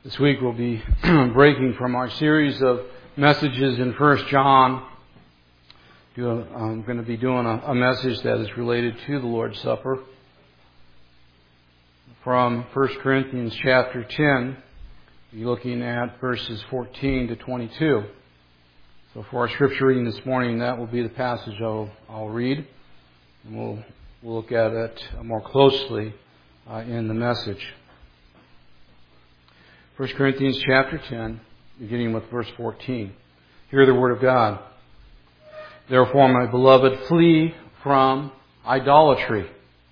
This week we'll be breaking from our series of messages in 1 John. I'm going to be doing a message that is related to the Lord's Supper from 1 Corinthians chapter 10. We'll be looking at verses 14 to 22. So for our scripture reading this morning, that will be the passage I'll read. And we'll look at it more closely in the message. 1 Corinthians chapter 10, beginning with verse 14. Hear the word of God. Therefore, my beloved, flee from idolatry.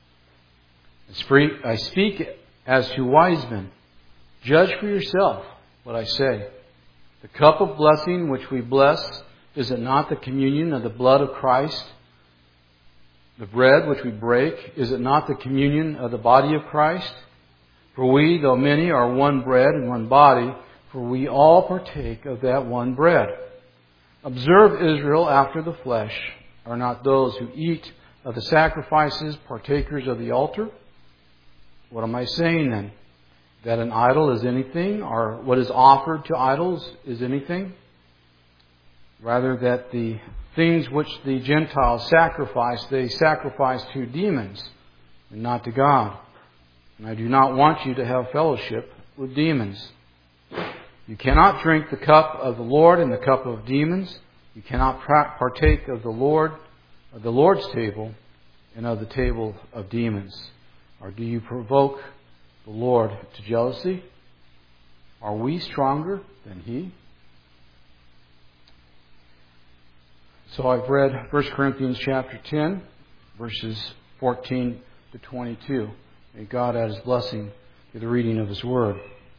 I speak as to wise men. Judge for yourself what I say. The cup of blessing which we bless, is it not the communion of the blood of Christ? The bread which we break, is it not the communion of the body of Christ? For we, though many, are one bread and one body, for we all partake of that one bread. Observe Israel after the flesh. Are not those who eat of the sacrifices partakers of the altar? What am I saying then? That an idol is anything, or what is offered to idols is anything? Rather that the things which the Gentiles sacrifice, they sacrifice to demons and not to God. And I do not want you to have fellowship with demons. You cannot drink the cup of the Lord and the cup of demons. You cannot partake of the Lord's table and of the table of demons. Or do you provoke the Lord to jealousy? Are we stronger than He? So I've read 1 Corinthians chapter 10, verses 14 to 22. May God add His blessing to the reading of His Word.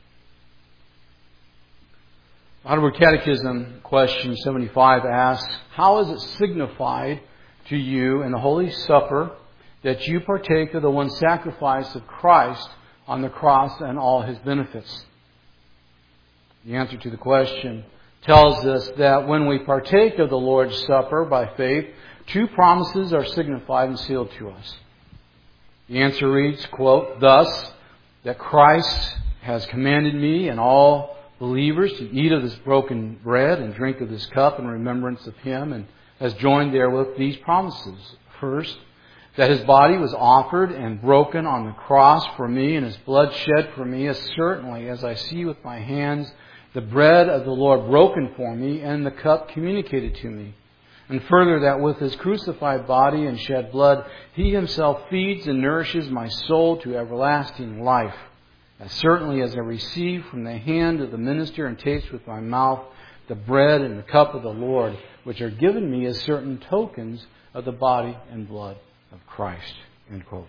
Heidelberg Catechism, question 75 asks, how is it signified to you in the Holy Supper that you partake of the one sacrifice of Christ on the cross and all His benefits? The answer to the question tells us that when we partake of the Lord's Supper by faith, two promises are signified and sealed to us. The answer reads, quote, thus, that Christ has commanded me and all believers to eat of this broken bread and drink of this cup in remembrance of Him, and has joined therewith these promises. First, that His body was offered and broken on the cross for me, and His blood shed for me, as certainly as I see with my hands the bread of the Lord broken for me and the cup communicated to me. And further, that with His crucified body and shed blood, He Himself feeds and nourishes my soul to everlasting life. As certainly as I receive from the hand of the minister and taste with my mouth the bread and the cup of the Lord, which are given me as certain tokens of the body and blood of Christ. End quote.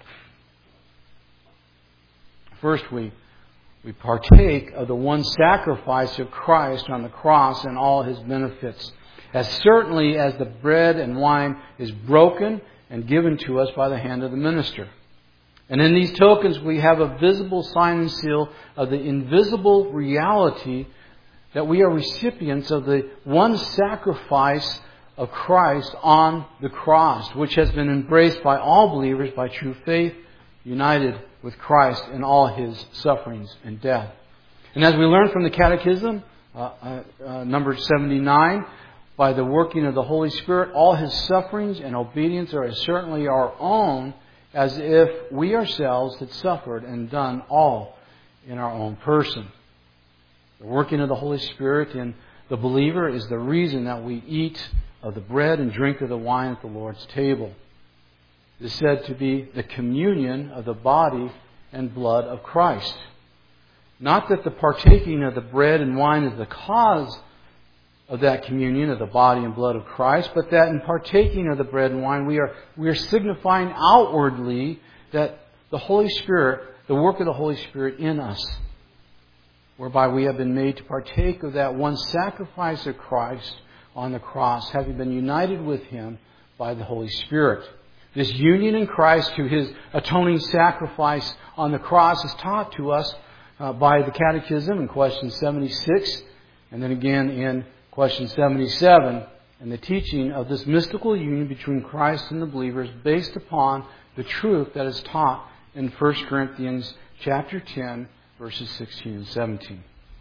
First, we partake of the one sacrifice of Christ on the cross and all His benefits, as certainly as the bread and wine is broken and given to us by the hand of the minister. And in these tokens we have a visible sign and seal of the invisible reality that we are recipients of the one sacrifice of Christ on the cross, which has been embraced by all believers by true faith, united with Christ in all His sufferings and death. And as we learn from the Catechism, number 79, by the working of the Holy Spirit, all His sufferings and obedience are as certainly our own as if we ourselves had suffered and done all in our own person. The working of the Holy Spirit in the believer is the reason that we eat of the bread and drink of the wine at the Lord's table. It is said to be the communion of the body and blood of Christ. Not that the partaking of the bread and wine is the cause of that communion of the body and blood of Christ, but that in partaking of the bread and wine, we are signifying outwardly that the Holy Spirit, the work of the Holy Spirit in us, whereby we have been made to partake of that one sacrifice of Christ on the cross, having been united with Him by the Holy Spirit. This union in Christ to His atoning sacrifice on the cross is taught to us by the Catechism in question 76, and then again in question 77, and the teaching of this mystical union between Christ and the believers based upon the truth that is taught in 1 Corinthians chapter 10, verses 16 and 17.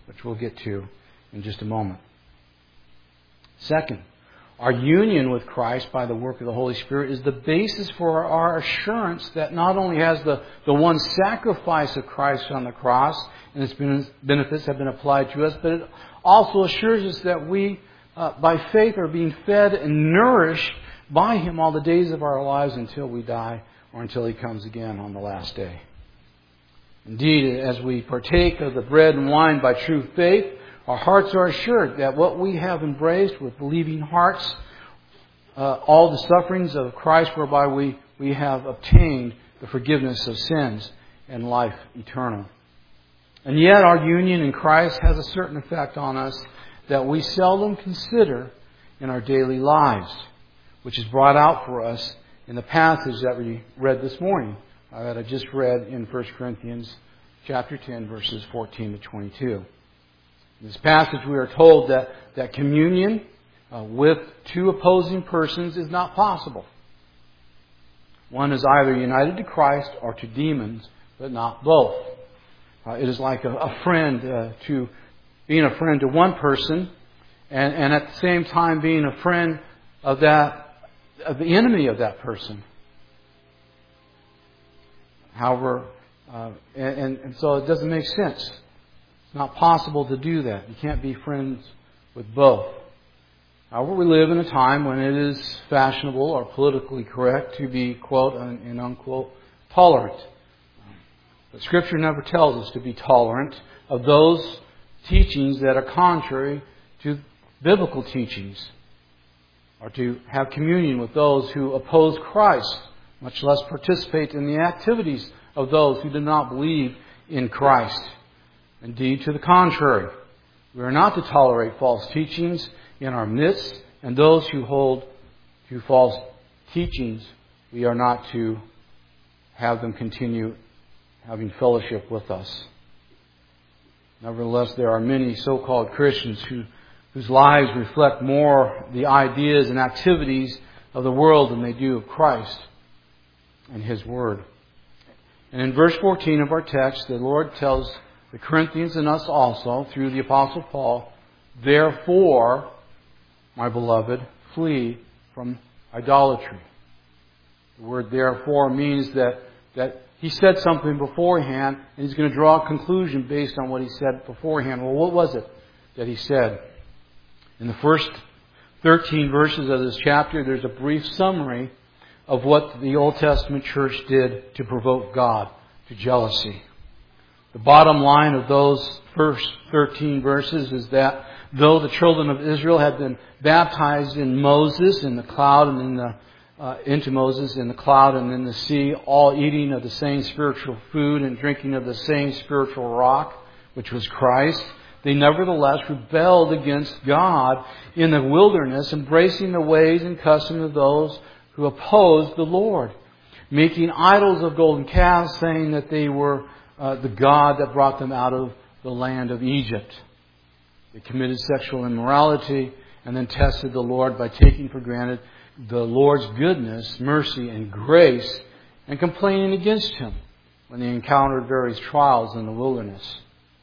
which we'll get to in just a moment. Second, our union with Christ by the work of the Holy Spirit is the basis for our assurance that not only has the one sacrifice of Christ on the cross and its benefits have been applied to us, but it also assures us that we, by faith, are being fed and nourished by Him all the days of our lives until we die or until He comes again on the last day. Indeed, as we partake of the bread and wine by true faith, our hearts are assured that what we have embraced with believing hearts, all the sufferings of Christ whereby we have obtained the forgiveness of sins and life eternal. And yet our union in Christ has a certain effect on us that we seldom consider in our daily lives, which is brought out for us in the passage that we read this morning, that I just read in 1 Corinthians chapter 10, verses 14 to 22. In this passage we are told that communion with two opposing persons is not possible. One is either united to Christ or to demons, but not both. It is like a friend to being a friend to one person and at the same time being a friend of the enemy of that person. However, and so it doesn't make sense. It's not possible to do that. You can't be friends with both. However, we live in a time when it is fashionable or politically correct to be, quote and unquote, tolerant. But Scripture never tells us to be tolerant of those teachings that are contrary to biblical teachings, or to have communion with those who oppose Christ, much less participate in the activities of those who do not believe in Christ. Indeed, to the contrary, we are not to tolerate false teachings in our midst, and those who hold to false teachings, we are not to have them continue having fellowship with us. Nevertheless, there are many so-called Christians whose lives reflect more the ideas and activities of the world than they do of Christ and His Word. And in verse 14 of our text, the Lord tells the Corinthians and us also, through the Apostle Paul, therefore, my beloved, flee from idolatry. The word therefore means that he said something beforehand, and he's going to draw a conclusion based on what he said beforehand. Well, what was it that he said? In the first 13 verses of this chapter, there's a brief summary of what the Old Testament church did to provoke God to jealousy. The bottom line of those first 13 verses is that though the children of Israel had been baptized in Moses in the cloud and into Moses in the cloud and in the sea, all eating of the same spiritual food and drinking of the same spiritual rock, which was Christ, they nevertheless rebelled against God in the wilderness, embracing the ways and customs of those who opposed the Lord, making idols of golden calves, saying that they were the God that brought them out of the land of Egypt. They committed sexual immorality and then tested the Lord by taking for granted the Lord's goodness, mercy, and grace, and complaining against Him when they encountered various trials in the wilderness.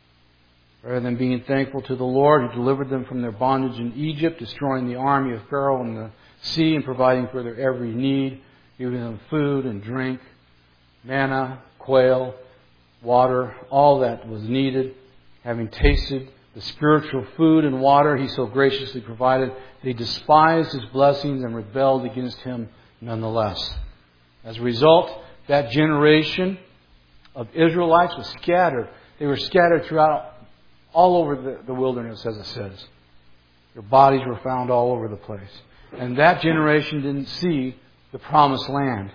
Rather than being thankful to the Lord who delivered them from their bondage in Egypt, destroying the army of Pharaoh in the sea and providing for their every need, giving them food and drink, manna, quail, water, all that was needed, having tasted the spiritual food and water He so graciously provided, they despised His blessings and rebelled against Him nonetheless. As a result, that generation of Israelites was scattered. They were scattered throughout all over the wilderness, as it says. Their bodies were found all over the place. And that generation didn't see the promised land.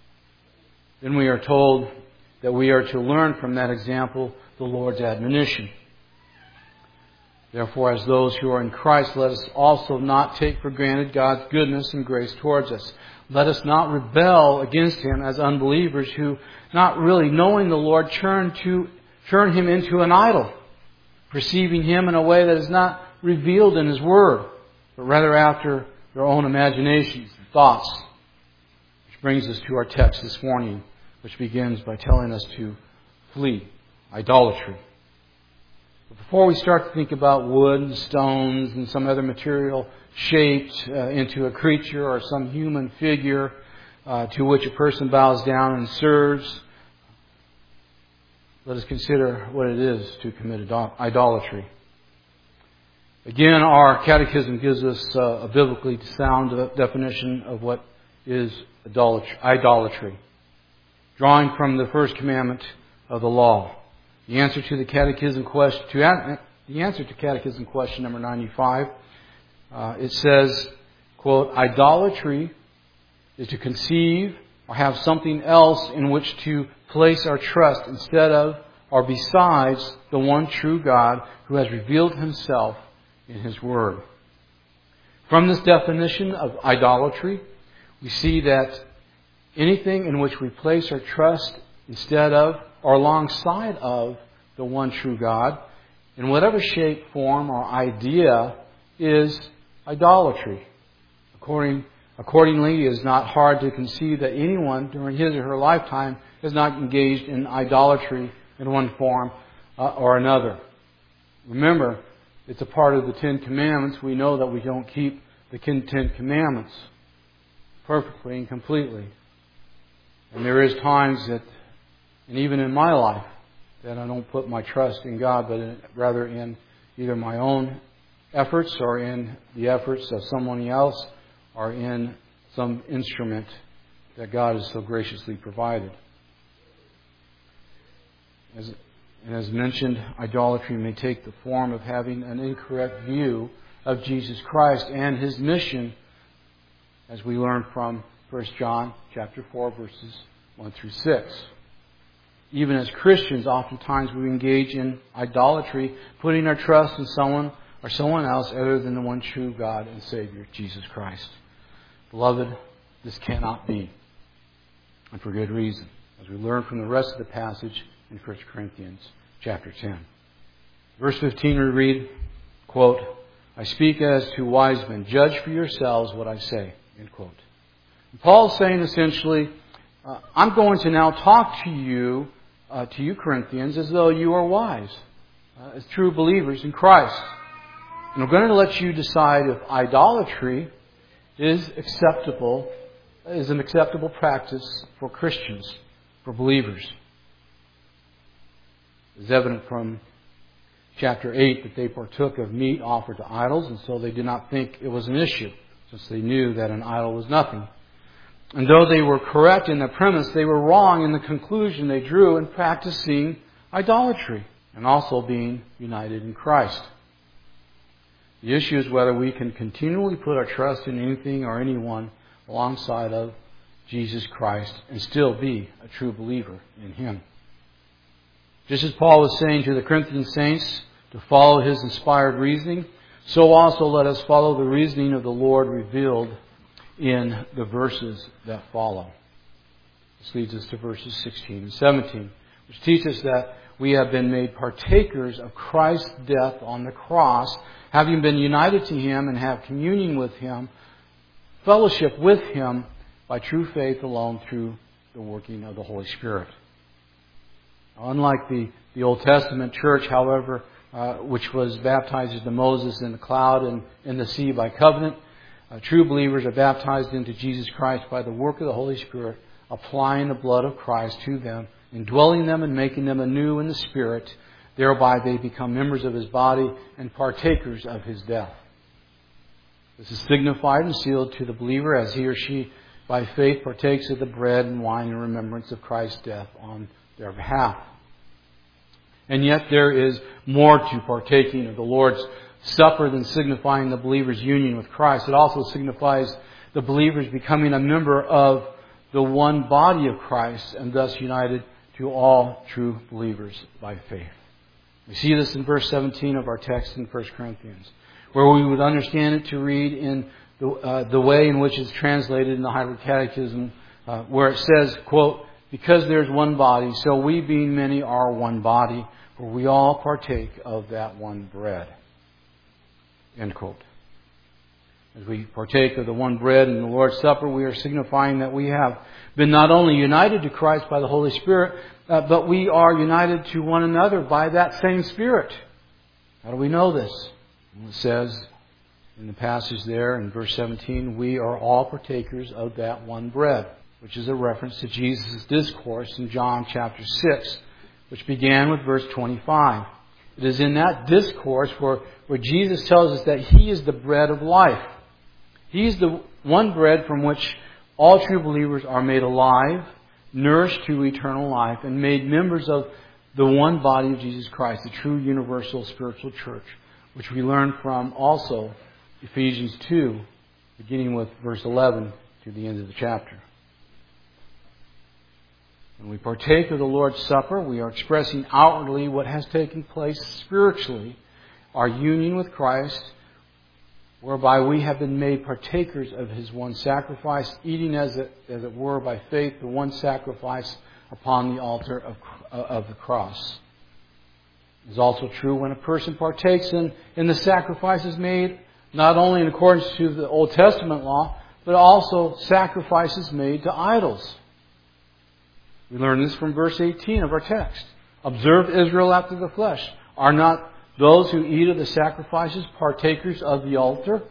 Then we are told that we are to learn from that example the Lord's admonition. Therefore, as those who are in Christ, let us also not take for granted God's goodness and grace towards us. Let us not rebel against Him as unbelievers who, not really knowing the Lord, turn Him into an idol, perceiving Him in a way that is not revealed in His Word, but rather after their own imaginations and thoughts. Which brings us to our text this morning, which begins by telling us to flee idolatry. But before we start to think about wood and stones and some other material shaped into a creature or some human figure to which a person bows down and serves, let us consider what it is to commit idolatry. Again, our catechism gives us a biblically sound definition of what is idolatry, drawing from the first commandment of the law. The answer to catechism question number 95, it says, quote, "Idolatry is to conceive or have something else in which to place our trust instead of or besides the one true God who has revealed Himself in His Word." From this definition of idolatry, we see that anything in which we place our trust instead of or alongside of the one true God, in whatever shape, form, or idea, is idolatry. Accordingly, it is not hard to conceive that anyone during his or her lifetime is not engaged in idolatry in one form or another. Remember, it's a part of the Ten Commandments. We know that we don't keep the Ten Commandments perfectly and completely. And there is times that, and even in my life, that I don't put my trust in God, but rather in either my own efforts or in the efforts of someone else or in some instrument that God has so graciously provided. As mentioned, idolatry may take the form of having an incorrect view of Jesus Christ and His mission, as we learn from 1 John chapter 4, verses 1 through 6. Even as Christians, oftentimes we engage in idolatry, putting our trust in someone or someone else other than the one true God and Savior, Jesus Christ. Beloved, this cannot be, and for good reason, as we learn from the rest of the passage in 1 Corinthians chapter 10. Verse 15 we read, quote, "I speak as to wise men. Judge for yourselves what I say." End quote. And Paul's saying essentially, I'm going to now talk to you Corinthians, as though you are wise, as true believers in Christ. And I'm going to let you decide if idolatry is an acceptable practice for Christians, for believers. It's evident from chapter 8 that they partook of meat offered to idols, and so they did not think it was an issue, since they knew that an idol was nothing. And though they were correct in the premise, they were wrong in the conclusion they drew in practicing idolatry and also being united in Christ. The issue is whether we can continually put our trust in anything or anyone alongside of Jesus Christ and still be a true believer in Him. Just as Paul was saying to the Corinthian saints to follow his inspired reasoning, so also let us follow the reasoning of the Lord revealed in the verses that follow. This leads us to verses 16 and 17, which teach us that we have been made partakers of Christ's death on the cross, having been united to Him and have communion with Him, fellowship with Him by true faith alone through the working of the Holy Spirit. Now, unlike the Old Testament church, however, which was baptized into Moses in the cloud and in the sea by covenant, true believers are baptized into Jesus Christ by the work of the Holy Spirit, applying the blood of Christ to them, indwelling them and making them anew in the Spirit. Thereby they become members of His body and partakers of His death. This is signified and sealed to the believer as he or she, by faith, partakes of the bread and wine in remembrance of Christ's death on their behalf. And yet there is more to partaking of the Lord's Supper than signifying the believer's union with Christ. It also signifies the believer's becoming a member of the one body of Christ and thus united to all true believers by faith. We see this in verse 17 of our text in 1 Corinthians, where we would understand it to read in the way in which it's translated in the Heidelberg Catechism, where it says, quote, "Because there's one body, so we being many are one body, for we all partake of that one bread." End quote. As we partake of the one bread in the Lord's Supper, we are signifying that we have been not only united to Christ by the Holy Spirit, but we are united to one another by that same Spirit. How do we know this? Well, it says in the passage there in verse 17, we are all partakers of that one bread, which is a reference to Jesus' discourse in John chapter 6, which began with verse 25. It is in that discourse where Jesus tells us that He is the bread of life. He is the one bread from which all true believers are made alive, nourished to eternal life, and made members of the one body of Jesus Christ, the true universal spiritual church, which we learn from also Ephesians 2, beginning with verse 11 to the end of the chapter. When we partake of the Lord's Supper, we are expressing outwardly what has taken place spiritually, our union with Christ, whereby we have been made partakers of His one sacrifice, eating as it were by faith the one sacrifice upon the altar of the cross. It is also true when a person partakes in the sacrifices made, not only in accordance to the Old Testament law, but also sacrifices made to idols. We learn this from verse 18 of our text. Observe Israel after the flesh. Are not those who eat of the sacrifices partakers of the altar?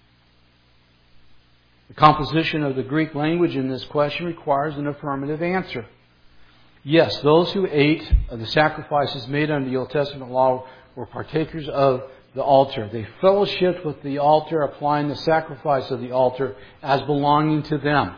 The composition of the Greek language in this question requires an affirmative answer. Yes, those who ate of the sacrifices made under the Old Testament law were partakers of the altar. They fellowshiped with the altar, applying the sacrifice of the altar as belonging to them.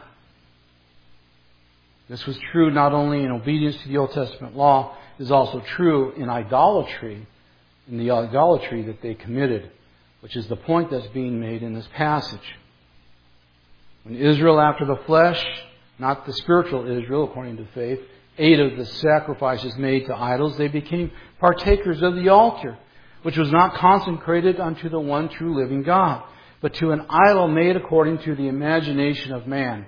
This was true not only in obedience to the Old Testament law, it is also true in idolatry, that they committed, which is the point that's being made in this passage. When Israel after the flesh, not the spiritual Israel according to faith, ate of the sacrifices made to idols, they became partakers of the altar, which was not consecrated unto the one true living God, but to an idol made according to the imagination of man.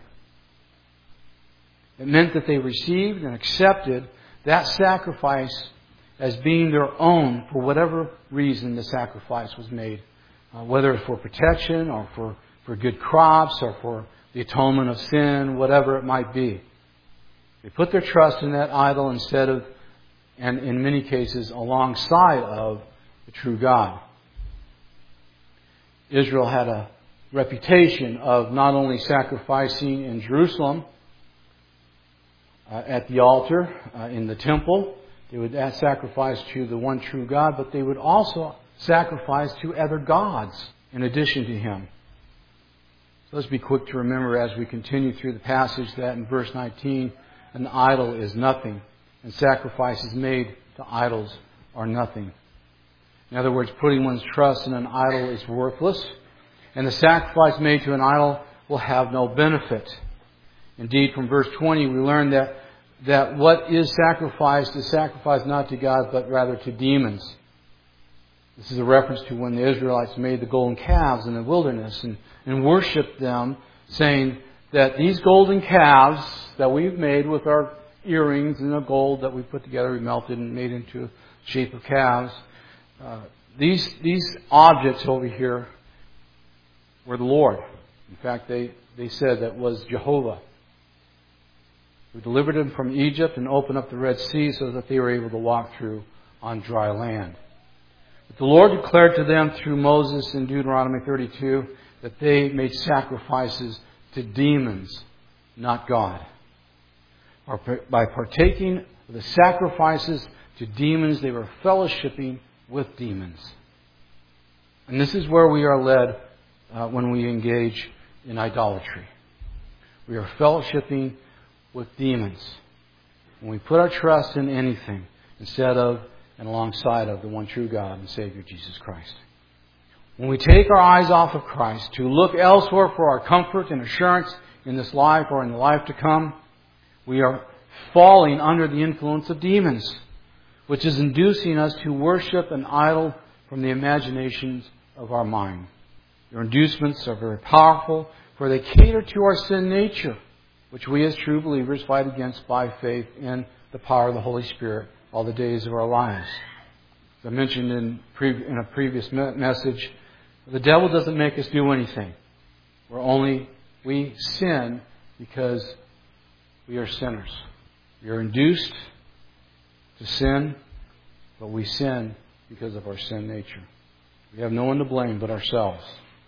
It meant that they received and accepted that sacrifice as being their own for whatever reason the sacrifice was made. Whether for protection or for good crops or for the atonement of sin, whatever it might be. They put their trust in that idol instead of, and in many cases, alongside of the true God. Israel had a reputation of not only sacrificing in Jerusalem, at the altar, in the temple. They would sacrifice to the one true God, but they would also sacrifice to other gods in addition to Him. So let's be quick to remember as we continue through the passage that in verse 19, an idol is nothing, and sacrifices made to idols are nothing. In other words, putting one's trust in an idol is worthless, and the sacrifice made to an idol will have no benefit. Indeed, from verse 20, we learn that what is sacrificed not to God, but rather to demons. This is a reference to when the Israelites made the golden calves in the wilderness and worshipped them, saying that these golden calves that we've made with our earrings and the gold that we put together, we melted and made into a shape of calves. These objects over here were the Lord. In fact, they said that was Jehovah, who delivered them from Egypt and opened up the Red Sea so that they were able to walk through on dry land. But the Lord declared to them through Moses in Deuteronomy 32 that they made sacrifices to demons, not God. By partaking of the sacrifices to demons, they were fellowshipping with demons. And this is where we are led when we engage in idolatry. We are fellowshipping with demons. When we put our trust in anything instead of and alongside of the one true God and Savior, Jesus Christ. When we take our eyes off of Christ to look elsewhere for our comfort and assurance in this life or in the life to come, we are falling under the influence of demons, which is inducing us to worship an idol from the imaginations of our mind. Their inducements are very powerful, for they cater to our sin nature, which we as true believers fight against by faith in the power of the Holy Spirit all the days of our lives. As I mentioned in a previous message, the devil doesn't make us do anything. We sin because we are sinners. We are induced to sin, but we sin because of our sin nature. We have no one to blame but ourselves.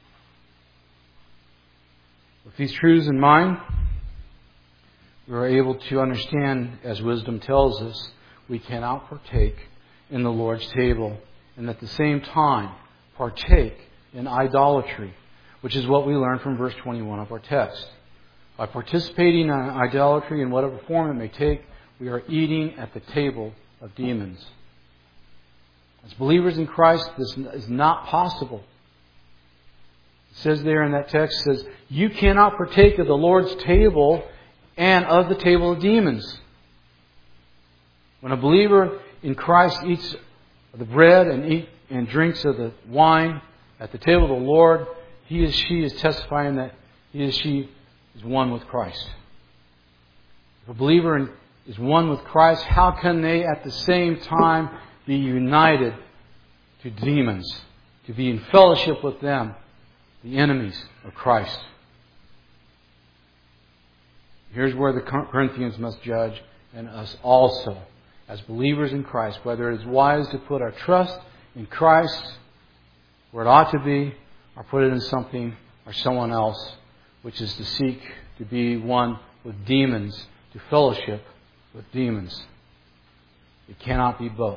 With these truths in mind, we are able to understand, as wisdom tells us, we cannot partake in the Lord's table and at the same time partake in idolatry, which is what we learn from verse 21 of our text. By participating in idolatry in whatever form it may take, we are eating at the table of demons. As believers in Christ, this is not possible. It says there in that text, it says, you cannot partake of the Lord's table and of the table of demons. When a believer in Christ eats the bread and drinks of the wine at the table of the Lord, he or she is testifying that he or she is one with Christ. If a believer is one with Christ, how can they at the same time be united to demons, to be in fellowship with them, the enemies of Christ? Here's where the Corinthians must judge, and us also, as believers in Christ, whether it is wise to put our trust in Christ where it ought to be, or put it in something or someone else, which is to seek to be one with demons, to fellowship with demons. It cannot be both.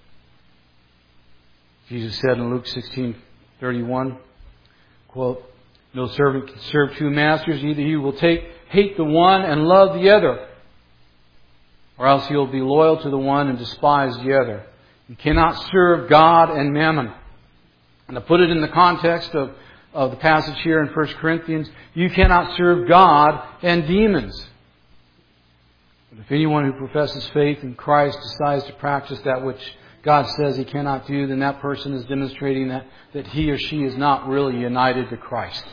Jesus said in Luke 16:31, quote, no servant can serve two masters. Either he will hate the one and love the other, or else he will be loyal to the one and despise the other. You cannot serve God and mammon. And to put it in the context of the passage here in 1 Corinthians, you cannot serve God and demons. But if anyone who professes faith in Christ decides to practice that which God says he cannot do, then that person is demonstrating that he or she is not really united to Christ.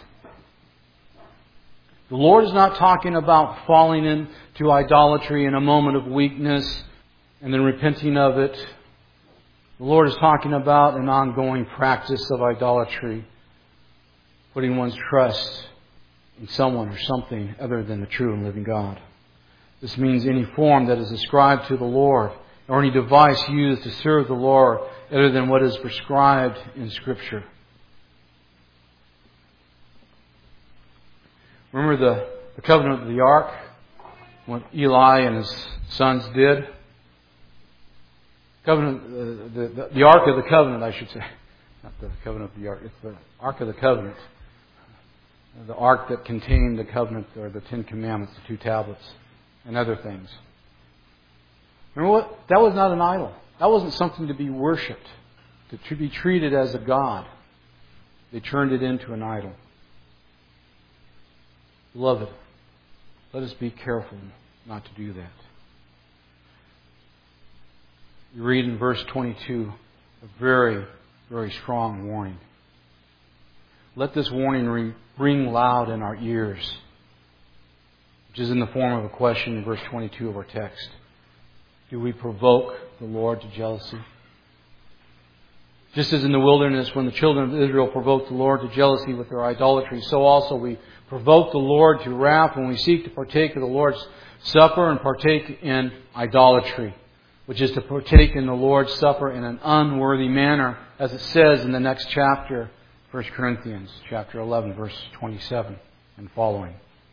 The Lord is not talking about falling into idolatry in a moment of weakness and then repenting of it. The Lord is talking about an ongoing practice of idolatry, putting one's trust in someone or something other than the true and living God. This means any form that is ascribed to the Lord, or any device used to serve the Lord other than what is prescribed in Scripture. Remember the covenant of the ark? What Eli and his sons did? The Ark of the Covenant, I should say. Not the covenant of the ark. It's the Ark of the Covenant. The ark that contained the covenant, or the 10 Commandments, the 2 tablets, and other things. Remember what? That was not an idol. That wasn't something to be worshipped, to be treated as a god. They turned it into an idol. Beloved, let us be careful not to do that. You read in verse 22 a very, very strong warning. Let this warning ring loud in our ears, which is in the form of a question in verse 22 of our text. Do we provoke the Lord to jealousy? Just as in the wilderness when the children of Israel provoked the Lord to jealousy with their idolatry, so also we provoke the Lord to wrath when we seek to partake of the Lord's Supper and partake in idolatry, which is to partake in the Lord's Supper in an unworthy manner, as it says in the next chapter, 1 Corinthians chapter 11, verse 27 and following.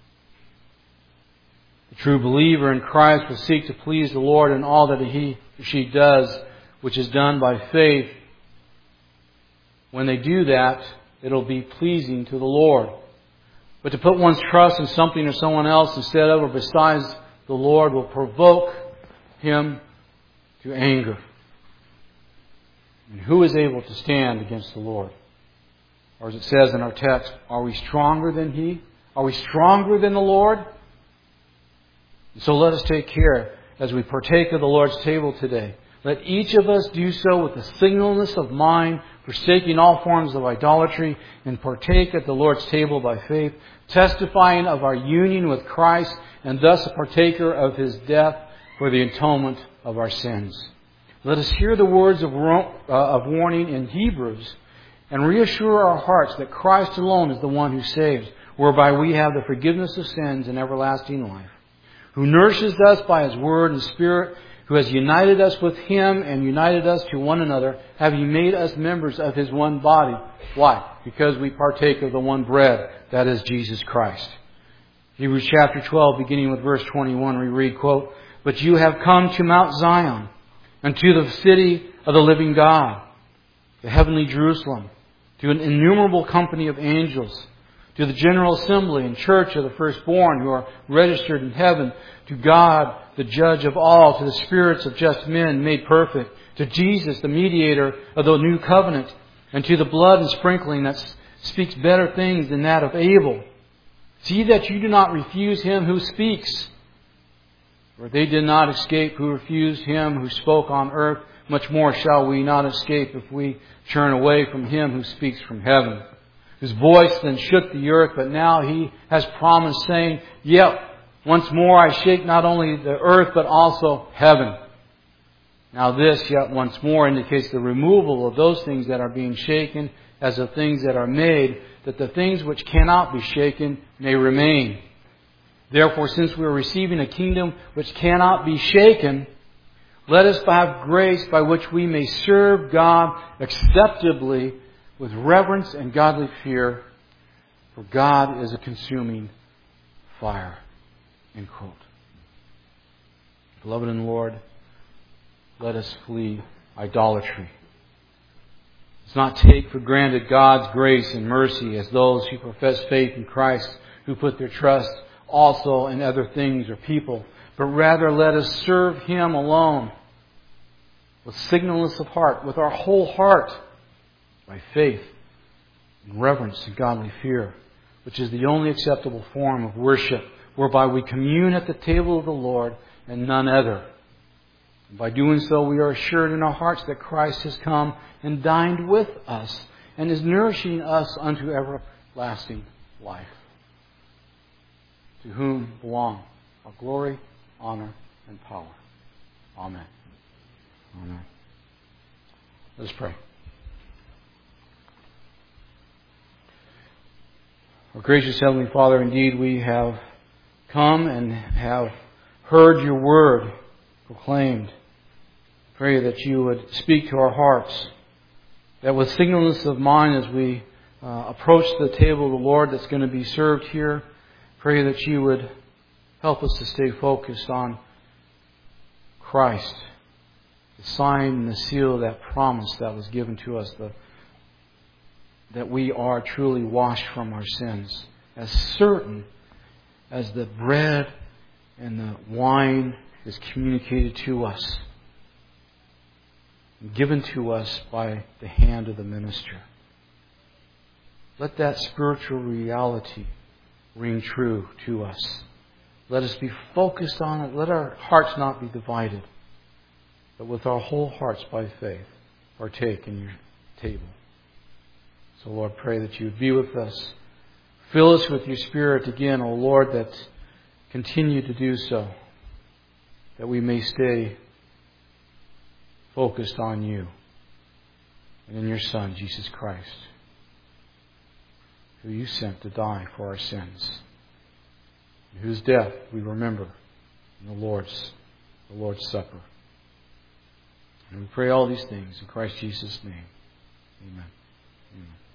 The true believer in Christ will seek to please the Lord in all that he or she does, which is done by faith. When they do that, it'll be pleasing to the Lord. But to put one's trust in something or someone else instead of or besides the Lord will provoke Him to anger. And who is able to stand against the Lord? Or as it says in our text, are we stronger than He? Are we stronger than the Lord? And so let us take care as we partake of the Lord's table today. Let each of us do so with a singleness of mind, forsaking all forms of idolatry, and partake at the Lord's table by faith, testifying of our union with Christ, and thus a partaker of His death for the atonement of our sins. Let us hear the words of warning in Hebrews, and reassure our hearts that Christ alone is the one who saves, whereby we have the forgiveness of sins and everlasting life, who nourishes us by His Word and Spirit, who has united us with Him and united us to one another, have He made us members of His one body. Why? Because we partake of the one bread, that is Jesus Christ. Hebrews chapter 12, beginning with verse 21, we read, quote, "But you have come to Mount Zion, and to the city of the living God, the heavenly Jerusalem, to an innumerable company of angels, to the general assembly and church of the firstborn who are registered in heaven, to God, the judge of all, to the spirits of just men made perfect, to Jesus, the mediator of the new covenant, and to the blood and sprinkling that speaks better things than that of Abel. See that you do not refuse Him who speaks. For they did not escape who refused Him who spoke on earth. Much more shall we not escape if we turn away from Him who speaks from heaven, whose voice then shook the earth, but now He has promised, saying, Yet once more I shake not only the earth, but also heaven. Now this, yet once more, indicates the removal of those things that are being shaken as of things that are made, that the things which cannot be shaken may remain. Therefore, since we are receiving a kingdom which cannot be shaken, let us have grace by which we may serve God acceptably with reverence and godly fear, for God is a consuming fire. End quote. Beloved in the Lord, let us flee idolatry. Let's not take for granted God's grace and mercy as those who profess faith in Christ, who put their trust also in other things or people, but rather let us serve Him alone with singleness of heart, with our whole heart, by faith and reverence and godly fear, which is the only acceptable form of worship, whereby we commune at the table of the Lord and none other. And by doing so, we are assured in our hearts that Christ has come and dined with us and is nourishing us unto everlasting life, to whom belong all glory, honor, and power. Amen. Amen. Let us pray. Our gracious Heavenly Father, indeed we have come and have heard Your word proclaimed. Pray that You would speak to our hearts, that with singleness of mind as we approach the table of the Lord that's going to be served here, pray that You would help us to stay focused on Christ, the sign and the seal of that promise that was given to us, that we are truly washed from our sins, as certain as the bread and the wine is communicated to us, given to us by the hand of the minister. Let that spiritual reality ring true to us. Let us be focused on it. Let our hearts not be divided, but with our whole hearts by faith partake in Your table. So Lord, pray that You would be with us. Fill us with Your Spirit again, O Lord, that continue to do so, that we may stay focused on You and in Your Son, Jesus Christ, who You sent to die for our sins, and whose death we remember in the Lord's Supper. And we pray all these things in Christ Jesus' name. Amen. Amen.